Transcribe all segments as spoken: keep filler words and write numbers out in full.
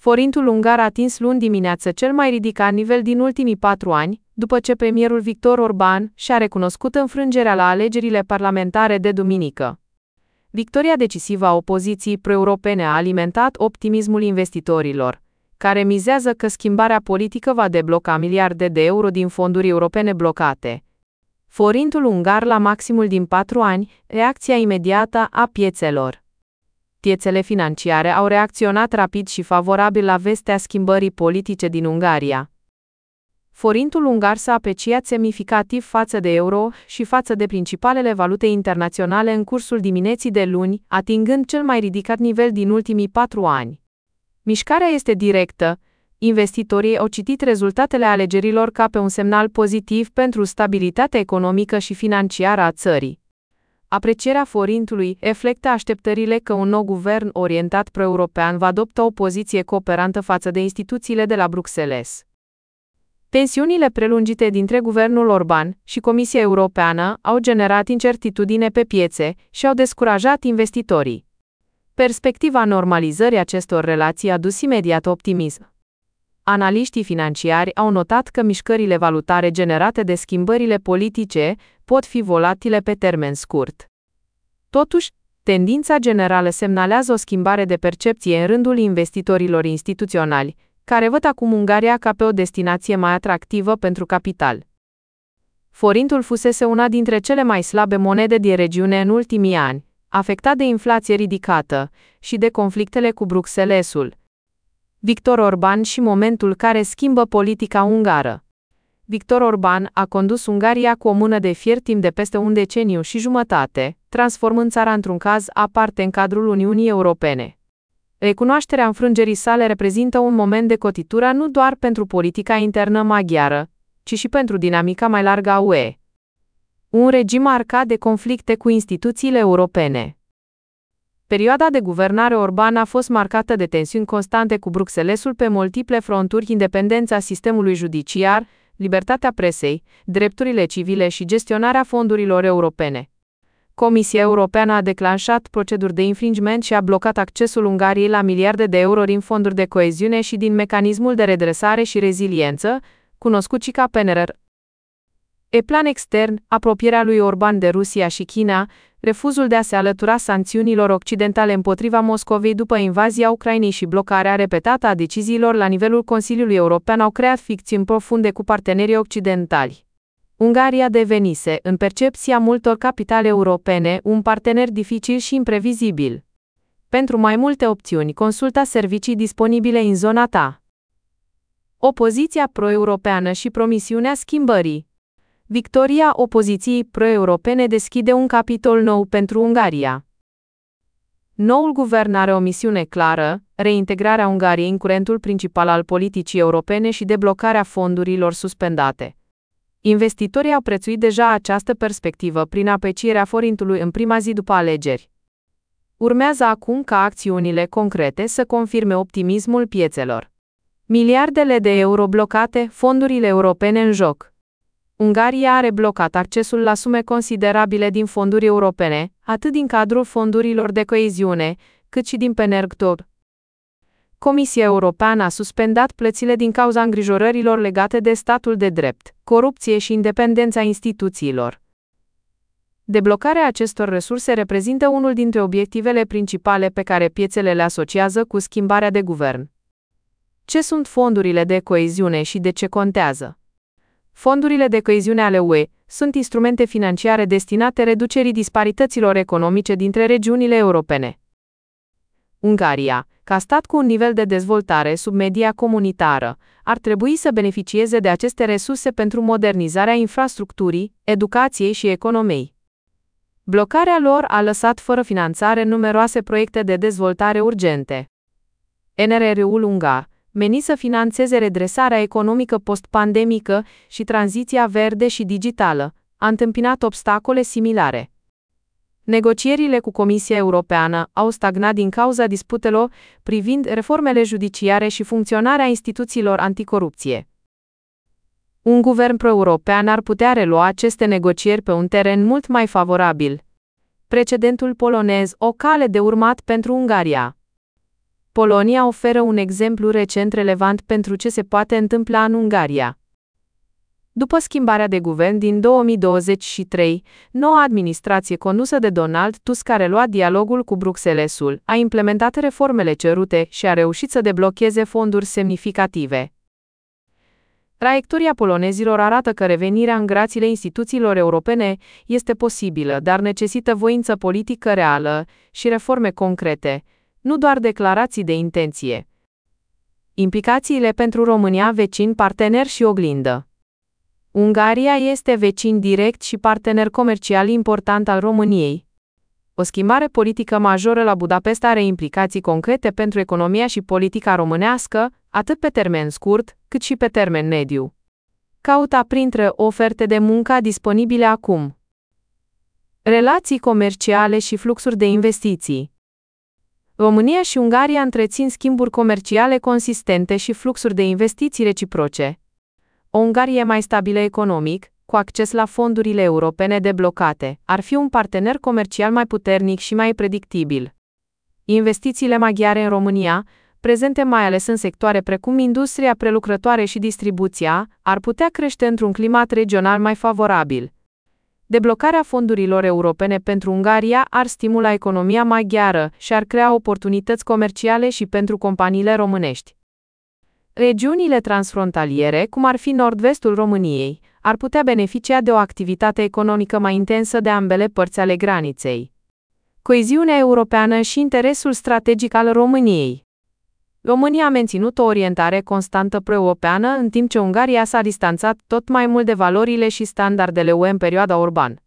Forintul ungar a atins luni dimineață cel mai ridicat nivel din ultimii patru ani, după ce premierul Viktor Orban și-a recunoscut înfrângerea la alegerile parlamentare de duminică. Victoria decisivă a opoziției pro-europene a alimentat optimismul investitorilor, care mizează că schimbarea politică va debloca miliarde de euro din fonduri europene blocate. Forintul ungar la maximul din patru ani, reacția imediată a piețelor. Piețele financiare au reacționat rapid și favorabil la vestea schimbării politice din Ungaria. Forintul ungar s-a apreciat semnificativ față de euro și față de principalele valute internaționale în cursul dimineții de luni, atingând cel mai ridicat nivel din ultimii patru ani. Mișcarea este directă. Investitorii au citit rezultatele alegerilor ca pe un semnal pozitiv pentru stabilitatea economică și financiară a țării. Aprecierea forintului reflectă așteptările că un nou guvern orientat pro-european va adopta o poziție cooperantă față de instituțiile de la Bruxelles. Tensiunile prelungite dintre guvernul Orban și Comisia Europeană au generat incertitudine pe piețe și au descurajat investitorii. Perspectiva normalizării acestor relații a dus imediat optimism. Analiștii financiari au notat că mișcările valutare generate de schimbările politice pot fi volatile pe termen scurt. Totuși, tendința generală semnalează o schimbare de percepție în rândul investitorilor instituționali, care văd acum Ungaria ca pe o destinație mai atractivă pentru capital. Forintul fusese una dintre cele mai slabe monede din regiune în ultimii ani, afectat de inflație ridicată și de conflictele cu Bruxellesul. Viktor Orban și momentul care schimbă politica ungară. Viktor Orban a condus Ungaria cu o mână de fier timp de peste un deceniu și jumătate, transformând țara într-un caz aparte în cadrul Uniunii Europene. Recunoașterea înfrângerii sale reprezintă un moment de cotitură nu doar pentru politica internă maghiară, ci și pentru dinamica mai largă a U E. Un regim marcat de conflicte cu instituțiile europene. Perioada de guvernare Orban a fost marcată de tensiuni constante cu Bruxellesul pe multiple fronturi: independența sistemului judiciar, libertatea presei, drepturile civile și gestionarea fondurilor europene. Comisia Europeană a declanșat proceduri de infringement și a blocat accesul Ungariei la miliarde de euro din fonduri de coeziune și din mecanismul de redresare și reziliență, cunoscut și ca P N R R. Pe plan extern, apropierea lui Orban de Rusia și China, refuzul de a se alătura sancțiunilor occidentale împotriva Moscovei după invazia Ucrainei și blocarea repetată a deciziilor la nivelul Consiliului European au creat fricțiuni profunde cu partenerii occidentali. Ungaria devenise, în percepția multor capitale europene, un partener dificil și imprevizibil. Pentru mai multe opțiuni, consulta servicii disponibile în zona ta. Opoziția pro-europeană și promisiunea schimbării. Victoria opoziției pro-europene deschide un capitol nou pentru Ungaria. Noul guvern are o misiune clară: reintegrarea Ungariei în curentul principal al politicii europene și deblocarea fondurilor suspendate. Investitorii au prețuit deja această perspectivă prin aprecierea forintului în prima zi după alegeri. Urmează acum ca acțiunile concrete să confirme optimismul piețelor. Miliardele de euro blocate, fondurile europene în joc. Ungaria are blocat accesul la sume considerabile din fonduri europene, atât din cadrul fondurilor de coeziune, cât și din P N R R. Comisia Europeană a suspendat plățile din cauza îngrijorărilor legate de statul de drept, corupție și independența instituțiilor. Deblocarea acestor resurse reprezintă unul dintre obiectivele principale pe care piețele le asociază cu schimbarea de guvern. Ce sunt fondurile de coeziune și de ce contează? Fondurile de coeziune ale U E sunt instrumente financiare destinate reducerii disparităților economice dintre regiunile europene. Ungaria, ca stat cu un nivel de dezvoltare sub media comunitară, ar trebui să beneficieze de aceste resurse pentru modernizarea infrastructurii, educației și economiei. Blocarea lor a lăsat fără finanțare numeroase proiecte de dezvoltare urgente. N R R-ul ungar, menit să finanțeze redresarea economică post-pandemică și tranziția verde și digitală, a întâmpinat obstacole similare. Negocierile cu Comisia Europeană au stagnat din cauza disputelor privind reformele judiciare și funcționarea instituțiilor anticorupție. Un guvern pro-european ar putea relua aceste negocieri pe un teren mult mai favorabil. Precedentul polonez, o cale de urmat pentru Ungaria. Polonia oferă un exemplu recent relevant pentru ce se poate întâmpla în Ungaria. După schimbarea de guvern din două mii douăzeci și trei, noua administrație condusă de Donald Tusk, care a reluat dialogul cu Bruxellesul, a implementat reformele cerute și a reușit să deblocheze fonduri semnificative. Traiectoria polonezilor arată că revenirea în grațiile instituțiilor europene este posibilă, dar necesită voință politică reală și reforme concrete, nu doar declarații de intenție. Implicațiile pentru România, vecin, partener și oglindă. Ungaria este vecin direct și partener comercial important al României. O schimbare politică majoră la Budapesta are implicații concrete pentru economia și politica românească, atât pe termen scurt, cât și pe termen mediu. Caută printre oferte de muncă disponibile acum. Relații comerciale și fluxuri de investiții. România și Ungaria întrețin schimburi comerciale consistente și fluxuri de investiții reciproce. O Ungarie mai stabilă economic, cu acces la fondurile europene deblocate, ar fi un partener comercial mai puternic și mai predictibil. Investițiile maghiare în România, prezente mai ales în sectoare precum industria prelucrătoare și distribuția, ar putea crește într-un climat regional mai favorabil. Deblocarea fondurilor europene pentru Ungaria ar stimula economia maghiară și ar crea oportunități comerciale și pentru companiile românești. Regiunile transfrontaliere, cum ar fi nord-vestul României, ar putea beneficia de o activitate economică mai intensă de ambele părți ale graniței. Coeziunea europeană și interesul strategic al României. România a menținut o orientare constantă pro-europeană, în timp ce Ungaria s-a distanțat tot mai mult de valorile și standardele U E în perioada Orban.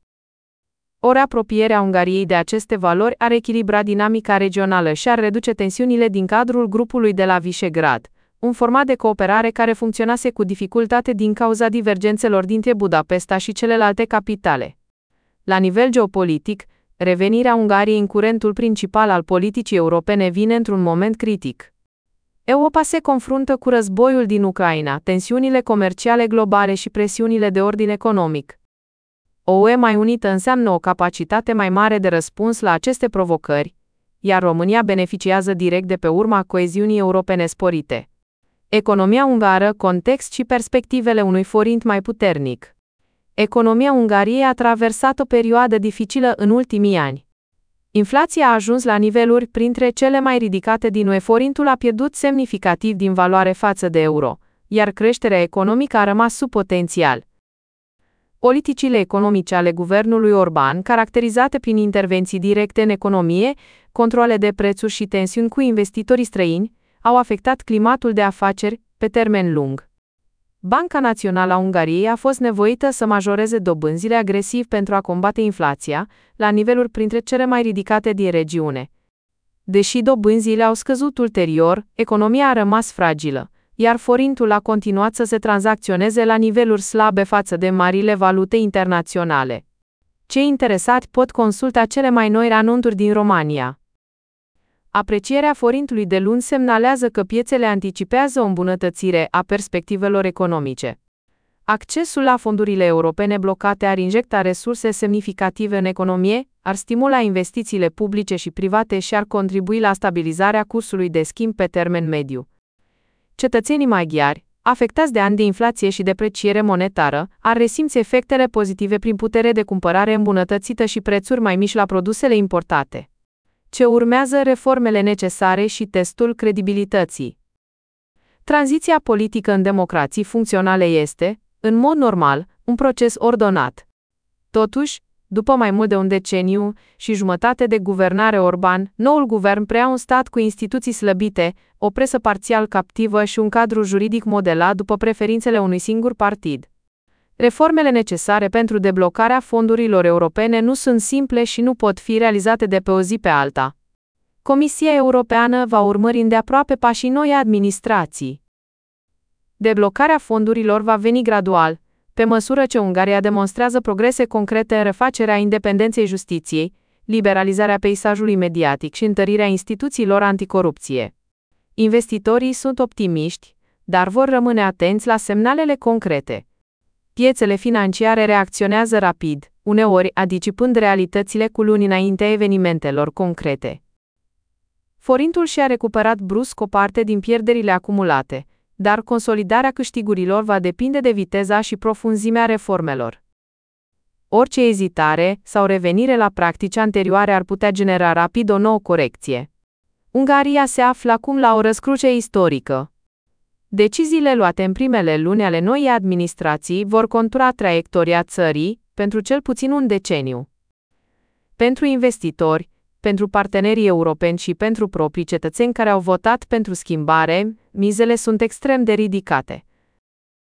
Ori apropierea Ungariei de aceste valori ar echilibra dinamica regională și ar reduce tensiunile din cadrul grupului de la Visegrad, un format de cooperare care funcționase cu dificultate din cauza divergențelor dintre Budapesta și celelalte capitale. La nivel geopolitic, revenirea Ungariei în curentul principal al politicii europene vine într-un moment critic. Europa se confruntă cu războiul din Ucraina, tensiunile comerciale globale și presiunile de ordin economic. O U E mai unită înseamnă o capacitate mai mare de răspuns la aceste provocări, iar România beneficiază direct de pe urma coeziunii europene sporite. Economia ungară, context și perspectivele unui forint mai puternic. Economia Ungariei a traversat o perioadă dificilă în ultimii ani. Inflația a ajuns la niveluri printre cele mai ridicate din U E, forintul a pierdut semnificativ din valoare față de euro, iar creșterea economică a rămas sub potențial. Politicile economice ale guvernului Orban, caracterizate prin intervenții directe în economie, controle de prețuri și tensiuni cu investitorii străini, au afectat climatul de afaceri pe termen lung. Banca Națională a Ungariei a fost nevoită să majoreze dobânzile agresiv pentru a combate inflația, la niveluri printre cele mai ridicate din regiune. Deși dobânzile au scăzut ulterior, economia a rămas fragilă, iar forintul a continuat să se tranzacționeze la niveluri slabe față de marile valute internaționale. Cei interesați pot consulta cele mai noi anunțuri din România. Aprecierea forintului de luni semnalează că piețele anticipează o îmbunătățire a perspectivelor economice. Accesul la fondurile europene blocate ar injecta resurse semnificative în economie, ar stimula investițiile publice și private și ar contribui la stabilizarea cursului de schimb pe termen mediu. Cetățenii maghiari, afectați de ani de inflație și depreciere monetară, ar resimți efectele pozitive prin putere de cumpărare îmbunătățită și prețuri mai mici la produsele importate. Ce urmează reformele necesare și testul credibilității. Tranziția politică în democrații funcționale este, în mod normal, un proces ordonat. Totuși, după mai mult de un deceniu și jumătate de guvernare Orban, noul guvern preia un stat cu instituții slăbite, o presă parțial captivă și un cadru juridic modelat după preferințele unui singur partid. Reformele necesare pentru deblocarea fondurilor europene nu sunt simple și nu pot fi realizate de pe o zi pe alta. Comisia Europeană va urmări îndeaproape pașii noi administrații. Deblocarea fondurilor va veni gradual, pe măsură ce Ungaria demonstrează progrese concrete în refacerea independenței justiției, liberalizarea peisajului mediatic și întărirea instituțiilor anticorupție. Investitorii sunt optimiști, dar vor rămâne atenți la semnalele concrete. Piețele financiare reacționează rapid, uneori anticipând realitățile cu luni înaintea evenimentelor concrete. Forintul și-a recuperat brusc o parte din pierderile acumulate, dar consolidarea câștigurilor va depinde de viteza și profunzimea reformelor. Orice ezitare sau revenire la practici anterioare ar putea genera rapid o nouă corecție. Ungaria se află acum la o răscruce istorică. Deciziile luate în primele luni ale noii administrații vor contura traiectoria țării pentru cel puțin un deceniu. Pentru investitori, pentru partenerii europeni și pentru proprii cetățeni care au votat pentru schimbare, mizele sunt extrem de ridicate.